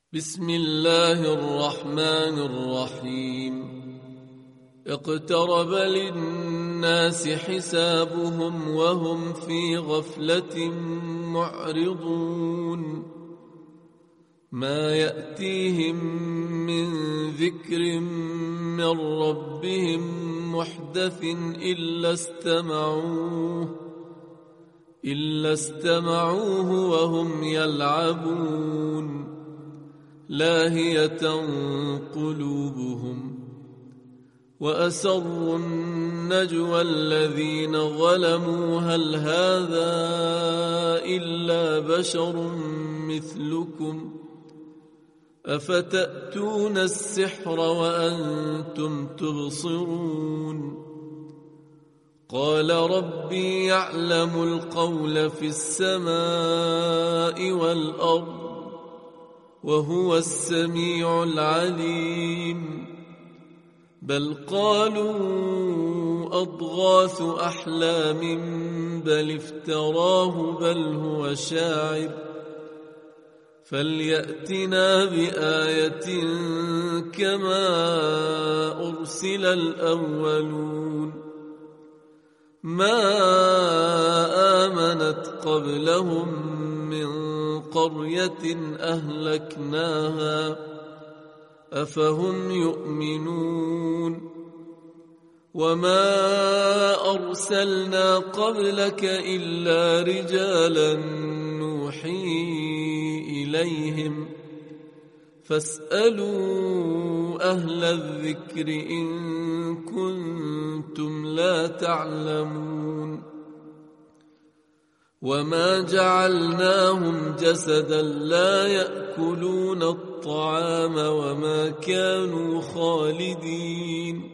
بسم الله الرحمن الرحيم. اقترب للناس حسابهم وهم في غفلة معرضون. ما يأتيهم من ذكر من ربهم محدث إلا استمعوه وهم يلعبون لاهية قلوبهم. وأسروا النجوى الذين ظلموا هل هذا إلا بشر مثلكم أفتأتون السحر وأنتم تبصرون. قال ربي يعلم القول في السماء والأرض وهو السميع العليم. بل قالوا أضغاث أحلام بل افتراه بل هو شاعر فليأتنا بآية كما أرسل الأولون. ما آمنت قبلهم من قرية أهلكناها أفهم يؤمنون. وما أرسلنا قبلك إلا رجالا نوحي إليهم فاسألوا أهل الذكر إن كنتم لا تعلمون. وما جعلناهم جسدا لا يأكلون الطعام وما كانوا خالدين.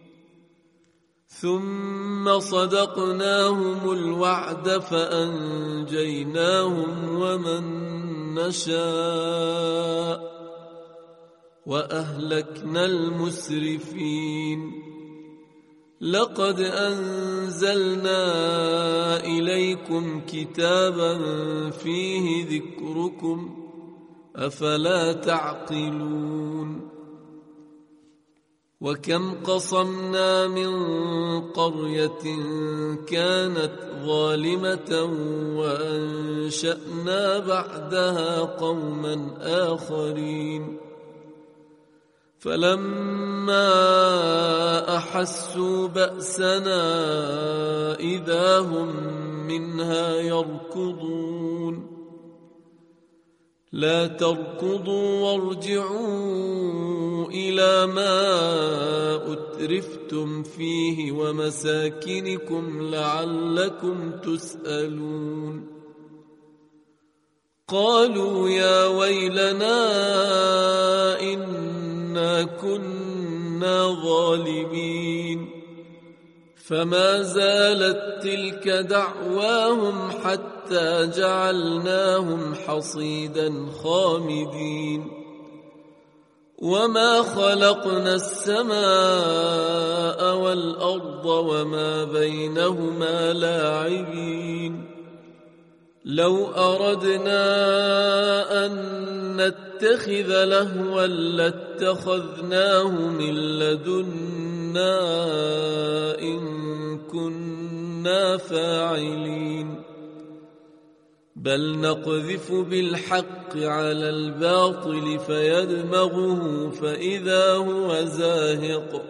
ثم صدقناهم الوعد فأنجيناهم ومن نشاء وأهلكنا المسرفين. لقد أنزلنا إليكم كتابا فيه ذكركم أفلا تعقلون. وكم قصمنا من قرية كانت ظالمة وأنشأنا بعدها قوما آخرين فلما أحسوا بأسنا إذا هم منها يركضون. لا تركضوا وارجعوا إلى ما أترفتم فيه ومساكنكم لعلكم تسألون. قالوا يا ويلنا إنا كنا ظالمين. فما زالت تلك دعواهم حتى جعلناهم حصيدا خامدين. وما خلقنا السماء والأرض وما بينهما لاعبين. لو أردنا أن نتخذ لهوا لاتخذناه من لدنا إن كنا فاعلين. بل نقذف بالحق على الباطل فيدمغه فإذا هو زاهق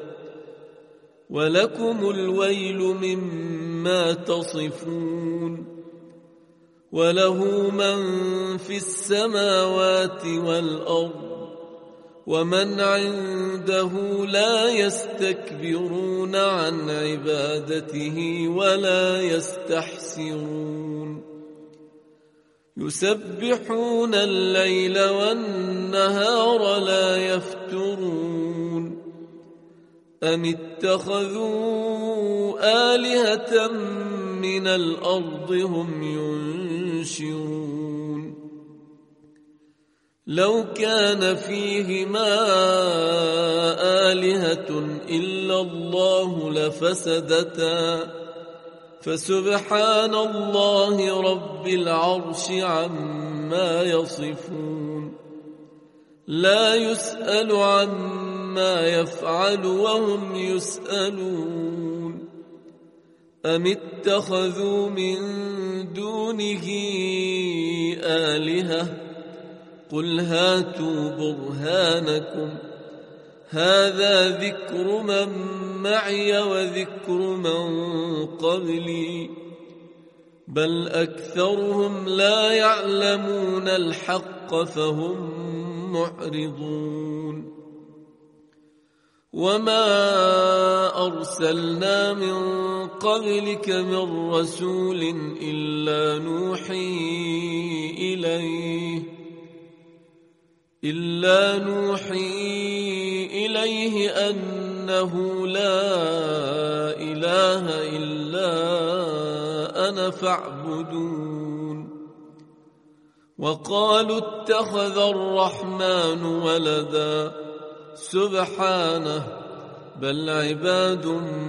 ولكم الويل مما تصفون. وله من في السماوات والأرض ومن عنده لا يستكبرون عن عبادته ولا يستحسرون. يسبحون الليل والنهار لا يفترون. أم اتخذوا آلهة من الأرض هم ينشرون. لو كان فيهما آلهة إلا الله لفسدتا فسبحان الله رب العرش عما يصفون. لا يسأل عما يفعل وهم يسألون أم اتخذوا من دونه آلهة قل هاتوا برهانكم هذا ذكر من معي وذكر من قبلي بل أكثرهم لا يعلمون الحق فهم معرضون وما أرسلنا من قبلك من رسول إلا نوحي إليه أنه لا إله إلا أنا فاعبدون وقالوا اتخذ الرحمن ولدا سبحانه بل عباد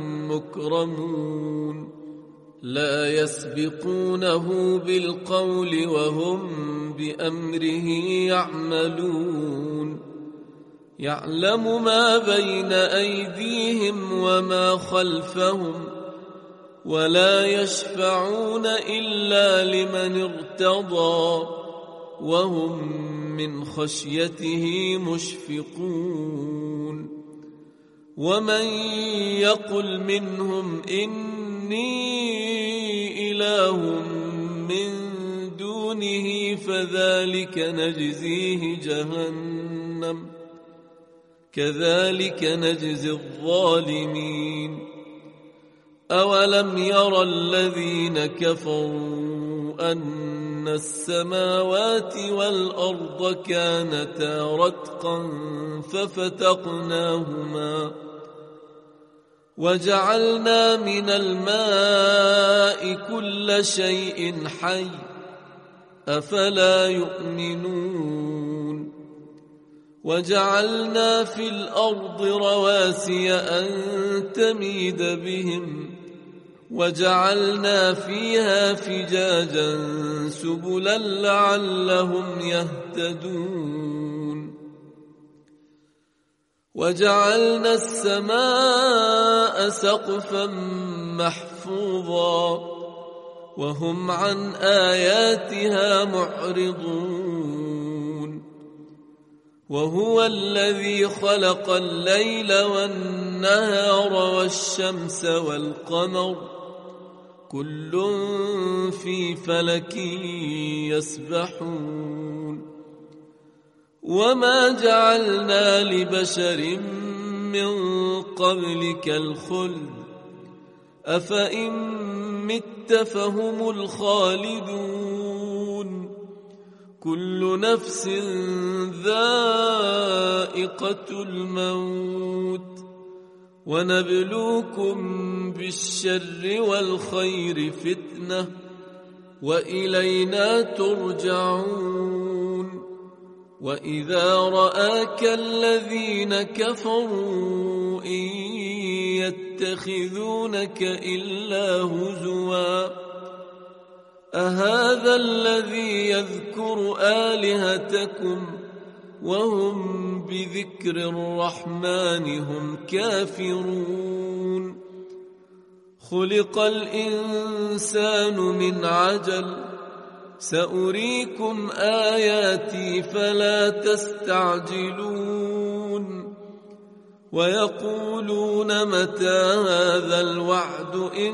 مكرمون لا يسبقونه بالقول وهم بأمره يعملون يعلم ما بين أيديهم وما خلفهم ولا يشفعون إلا لمن ارتضى وهم من خشيته مشفقون ومن يقل منهم إني إله من دونه فذلك نجزيه جهنم كذلك نجزي الظالمين أولم يرى الذين كفروا أن السماوات والأرض كانتا رتقا ففتقناهما وجعلنا من الماء كل شيء حي أفلا يؤمنون وجعلنا في الأرض رواسي أن تميد بهم وجعلنا فيها فجاجا سبلا لعلهم يهتدون وجعلنا السماء سقفا محفوظا وهم عن آياتها معرضون وهو الذي خلق الليل والنهار والشمس والقمر كل في فلك يسبحون وما جعلنا لبشر من قبلك الخلد أفإن مت فهم الخالدون كل نفس ذائقة الموت ونبلوكم بالشر والخير فتنة وإلينا ترجعون وإذا رآك الذين كفروا إن يتخذونك إلا هزوا أهذا الذي يذكر آلهتكم وهم بذكر الرحمن هم كافرون خلق الإنسان من عجل سأريكم آياتي فلا تستعجلون ويقولون متى هذا الوعد إن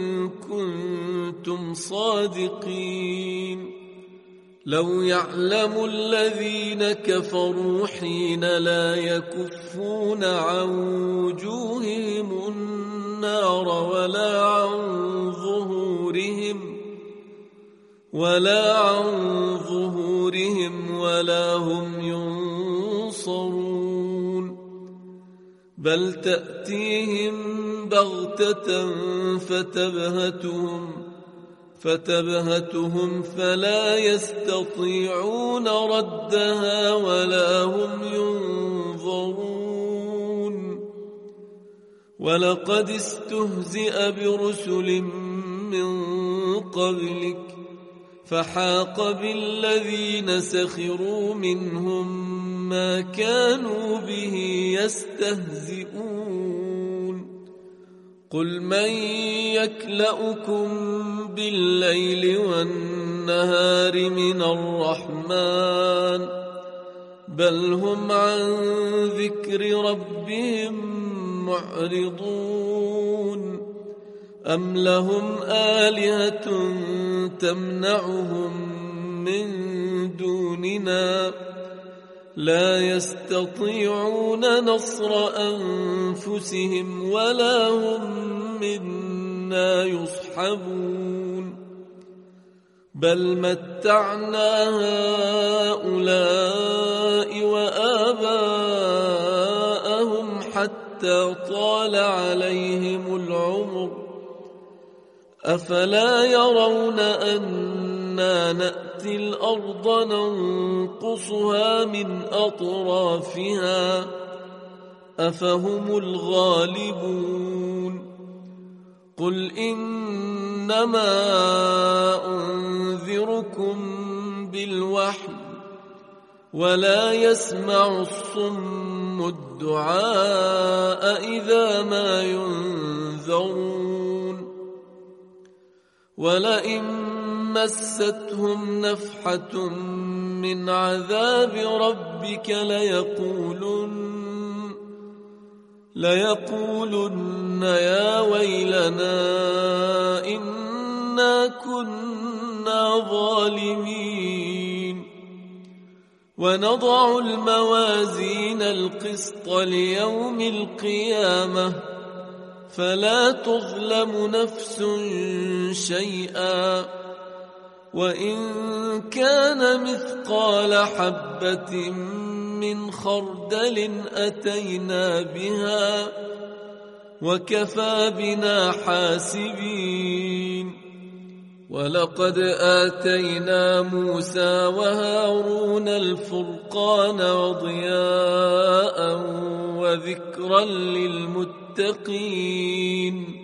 كنتم صادقين لو يعلم الذين كفروا حين لا يكفون عن وجوههم النار ولا عن ظهورهم ولا هم ينصرون بل تأتيهم بغتة فتبهتهم فلا يستطيعون ردها ولا هم ينظرون ولقد استهزئ برسل من قبلك فحاق بالذين سخروا منهم ما كانوا به يستهزئون قل من يكلؤكم بالليل والنهار من الرحمن بل هم عن ذكر ربهم معرضون أم لهم آلهة تمنعهم من دوننا لا يستطيعون نصر أنفسهم ولا هم منا يصحبون بل متعنا هؤلاء وآباءهم حتى طال عليهم العمر أفلا يرون أنا نأتي الأرض ننقصها من أطرافها أفهم الغالبون قل إنما أنذركم بالوحي ولا يسمع الصم الدعاء إذا ما ينذرون ولئن مستهم نفحة من عذاب ربك ليقولن يا ويلنا إنا كنا ظالمين ونضع الموازين القسط ليوم القيامة فلا تظلم نفس شيئا وإن كان مثقال حبة من خردل أتينا بها وكفى بنا حاسبين ولقد آتينا موسى وهارون الفرقان وضياء وذكرا للمتقين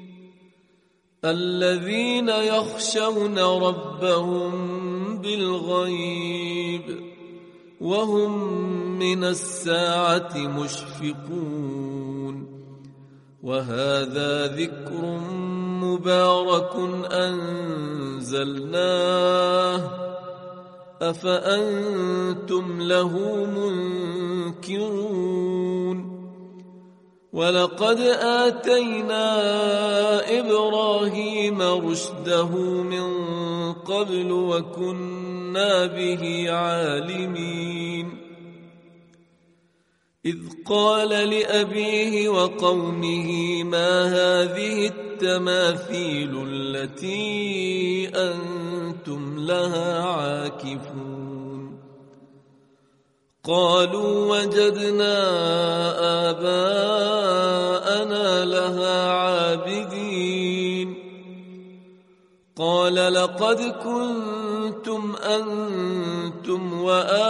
الذين يخشون ربهم بالغيب وهم من الساعة مشفقون وهذا ذكر مبارك أنزلناه أفأنتم له منكرون ولقد آتينا إبراهيم رشده من قبل وكنا به عالمين إذ قال لأبيه وقومه ما هذه التماثيل التي أنتم لها عاكفون قالوا وجدنا آباءنا لها عابدين قال لقد كنتم أنتم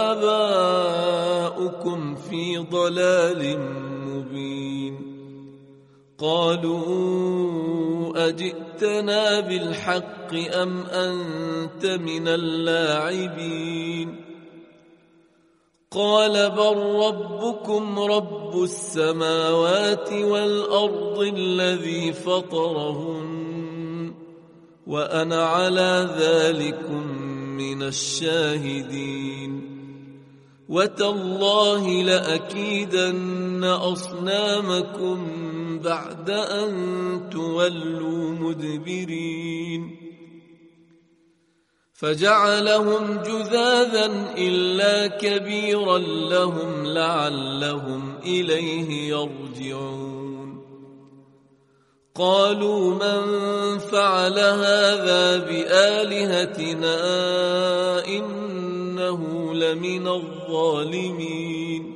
وآباؤكم في ضلال مبين قالوا أجئتنا بالحق أم أنت من اللاعبين قال بل ربكم رب السماوات والأرض الذي فطرهن وأنا على ذلكم من الشاهدين وتالله لأكيدن أصنامكم بعد أن تولوا مدبرين فجعلهم جذاذا إلا كبيرا لهم لعلهم إليه يرجعون قالوا من فعل هذا بآلهتنا إنه لمن الظالمين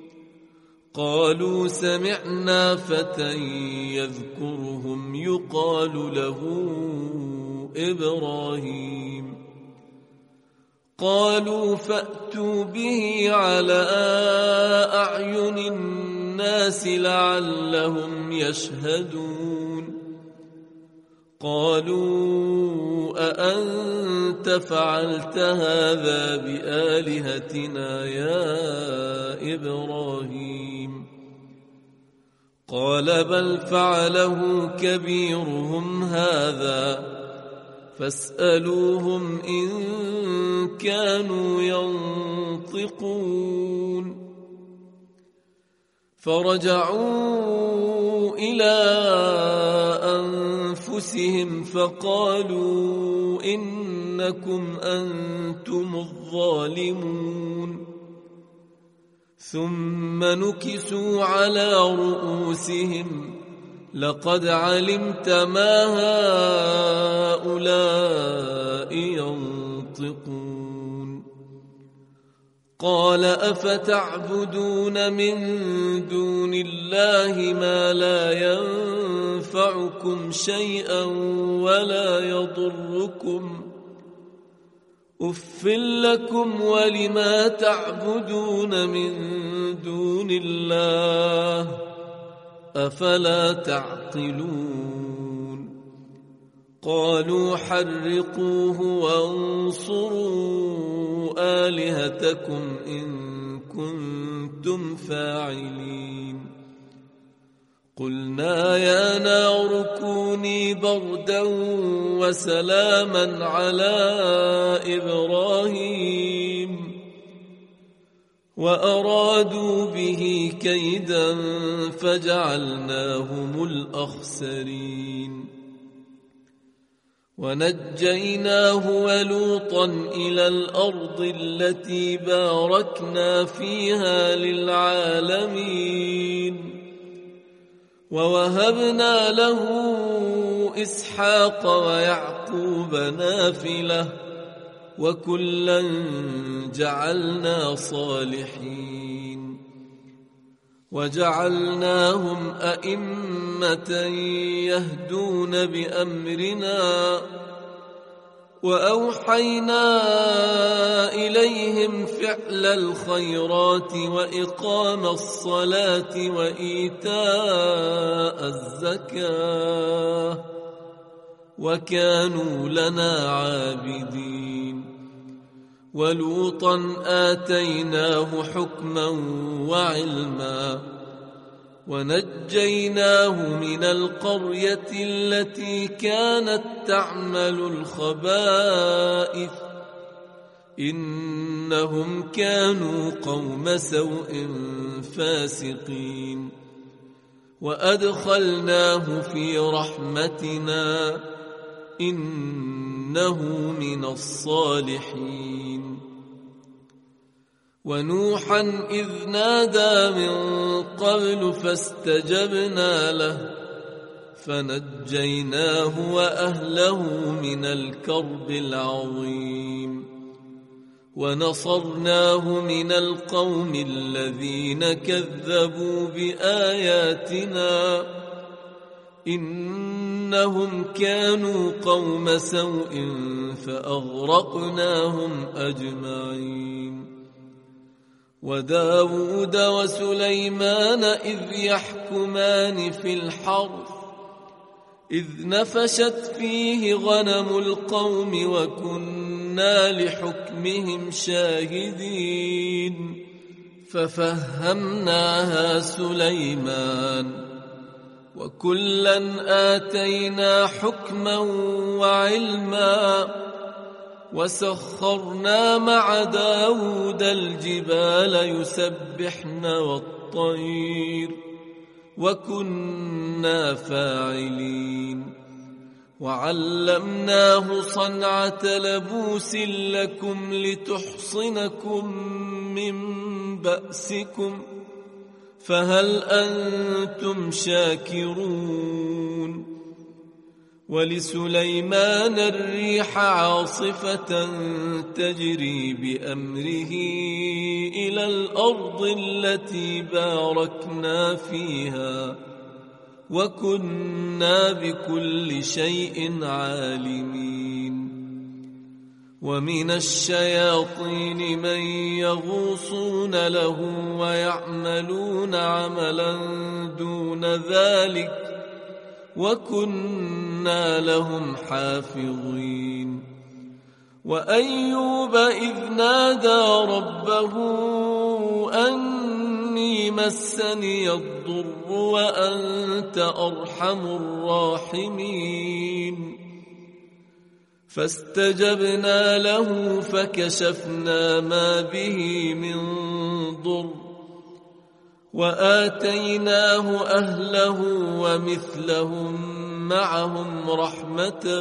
قالوا سمعنا فتى يذكرهم يقال له إبراهيم قالوا فأتوا به على أعين الناس لعلهم يشهدون قالوا أأنت فعلت هذا بآلهتنا يا إبراهيم قال بل فعله كبيرهم هذا فاسألوهم إن كانوا ينطقون فرجعوا إلى أنفسهم فقالوا إنكم أنتم الظالمون ثم نكسوا على رؤوسهم لقد علمت ما هؤلاء ينطقون قال أفتعبدون من دون الله ما لا ينفعكم شيئا ولا يضركم أف لكم ولما تعبدون من دون الله أفلا تعقلون قالوا حرقوه وانصروا آلهتكم إن كنتم فاعلين قلنا يا نار كوني بردا وسلاما على إبراهيم وأرادوا به كيدا فجعلناهم الأخسرين ونجيناه ولوطا إلى الأرض التي باركنا فيها للعالمين ووهبنا له إسحاق ويعقوب نافلة وكلا جعلنا صالحين وجعلناهم أئمة يهدون بأمرنا وأوحينا إليهم فعل الخيرات وإقام الصلاة وإيتاء الزكاة وكانوا لنا عابدين ولوطا آتيناه حكما وعلما ونجيناه من القرية التي كانت تعمل الخبائث إنهم كانوا قوم سوء فاسقين وأدخلناه في رحمتنا إنه من الصالحين ونوحا إذ نادى من قبل فاستجبنا له فنجيناه وأهله من الكرب العظيم ونصرناه من القوم الذين كذبوا بآياتنا إنهم كانوا قوم سوء فأغرقناهم أجمعين وداود وسليمان إذ يحكمان في الحرث إذ نفشت فيه غنم القوم وكنا لحكمهم شاهدين ففهمناها سليمان وكلا آتينا حكما وعلما وسخرنا مع داود الجبال يسبحن والطير وكنا فاعلين وعلمناه صنعة لبوس لكم لتحصنكم من بأسكم فهل أنتم شاكرون ولسليمان الريح عاصفة تجري بأمره إلى الأرض التي باركنا فيها وكنا بكل شيء عالمين ومن الشياطين من يغوصون له ويعملون عملا دون ذلك وكنا لهم حافظين وأيوب إذ نادى ربه أني مسني الضر وأنت أرحم الراحمين فاستجبنا له فكشفنا ما به من ضر وآتيناه أهله ومثلهم معهم رحمة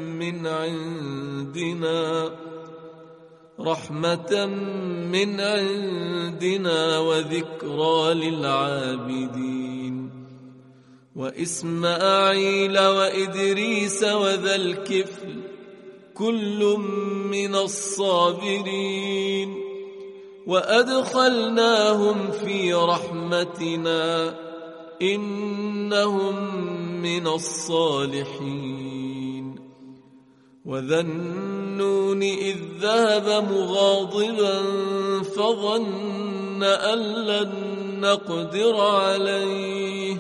من عندنا وذكرى للعابدين وإسماعيل وإدريس وذا الكفل كل من الصابرين وأدخلناهم في رحمتنا إنهم من الصالحين وذا النون إذ ذهب مغاضبا فظن أن لن نقدر عليه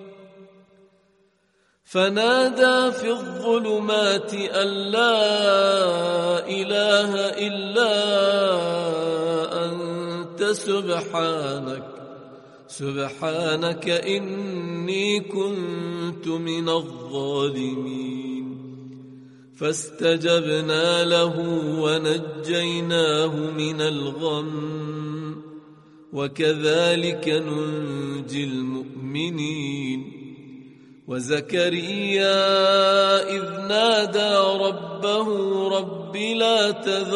فنادى في الظلمات أن لا إله إلا أنت سبحانك إني كنت من الظالمين فاستجبنا له ونجيناه من الغم وكذلك ننجي المؤمنين وزكريا إذ نادى ربه رب لا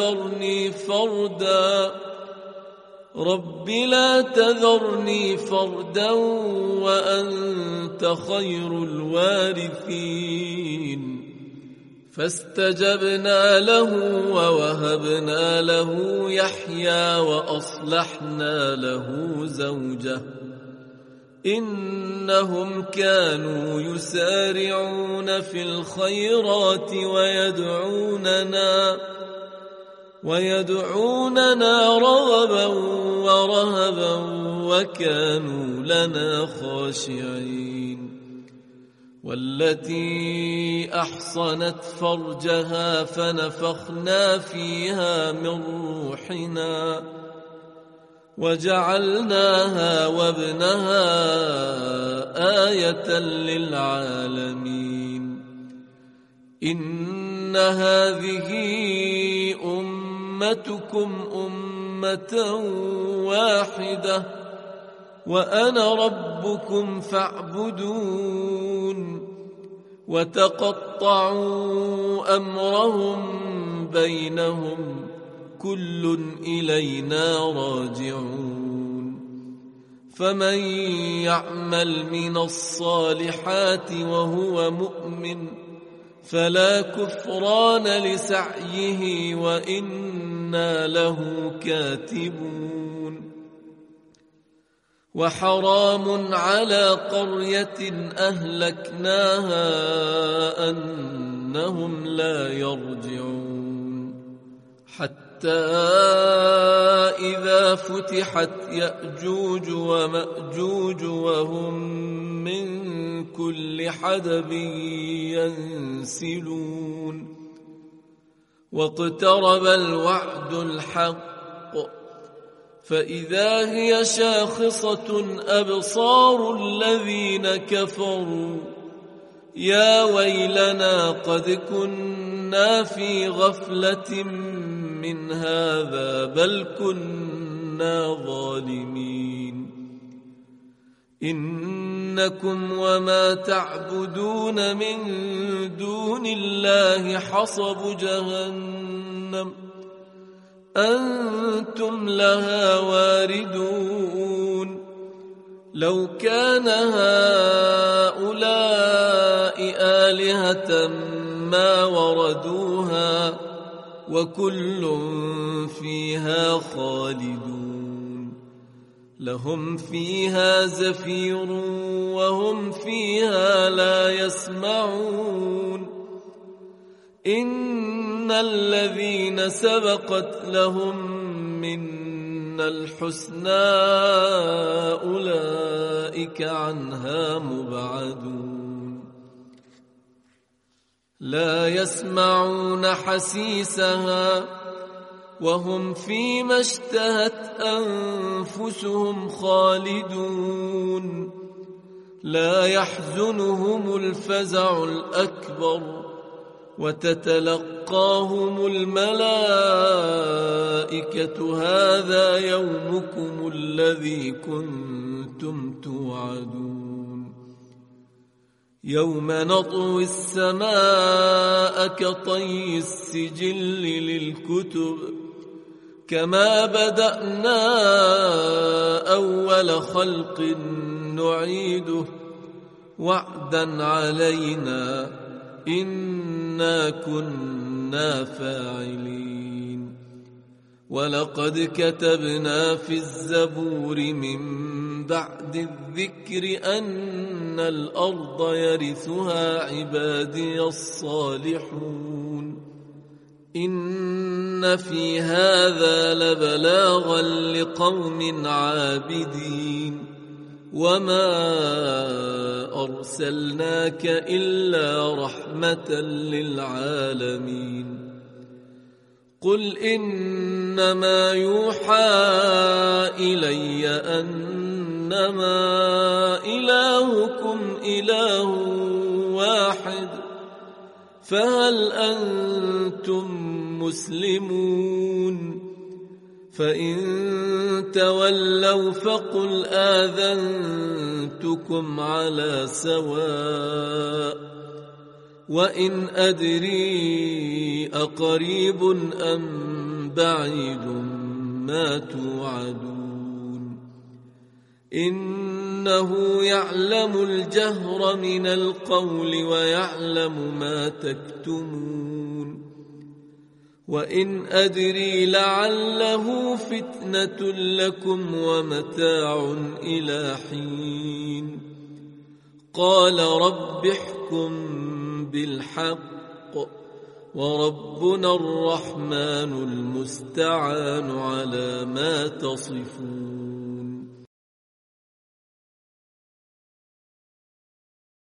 تذرني فردا وأنت خير الوارثين فاستجبنا له ووهبنا له يحيى وأصلحنا له زوجه إنهم كانوا يسارعون في الخيرات ويدعوننا رغبا ورهبا وكانوا لنا خاشعين والتي أحصنت فرجها فنفخنا فيها من روحنا وجعلناها وابنها آية للعالمين إن هذه أمتكم أمة واحدة وأنا ربكم فاعبدون وتقطعوا أمرهم بينهم كل إلينا راجعون فمن يعمل من الصالحات وهو مؤمن فلا كفران لسعيه وإنا له كاتبون وحرام على قرية أهلكناها أنهم لا يرجعون حتى إذا فتحت يأجوج ومأجوج وهم من كل حدب ينسلون واقترب الوعد الحق فإذا هي شاخصة أبصار الذين كفروا يا ويلنا قد كنا في غفلة من هذا بل كنا ظالمين إنكم وما تعبدون من دون الله حصب جهنم أنتم لها واردون لو كان هؤلاء آلهة ما وردوها وكل فيها خالدون لهم فيها زفير وهم فيها لا يسمعون إن الذين سبقت لهم منا الحسنى أولئك عنها مبعدون لا يسمعون حسيسها وهم فيما اشتهت أنفسهم خالدون لا يحزنهم الفزع الأكبر وتتلقاهم الملائكة هذا يومكم الذي كنتم توعدون يوم نطوي السماء كطي السجل للكتب كما بدأنا أول خلق نعيده وعدا علينا إنا كنا فاعلين ولقد كتبنا في الزبور من بعد الذكر أن الأرض يرثها عبادي الصالحون إن في هذا لبلاغا لقوم عابدين وما أرسلناك إلا رحمة للعالمين قل إنما يوحى إلي أنما إلهكم إله واحد فهل أنتم مسلمون فإن تولوا فقل آذنتكم على سواء وإن أدري أقريب أم بعيد ما توعدون إنه يعلم الجهر من القول ويعلم ما تكتمون وإن أدري لعله فتنة لكم ومتاع إلى حين قال رب احكم بالحق وربنا الرحمن المستعان على ما تصفون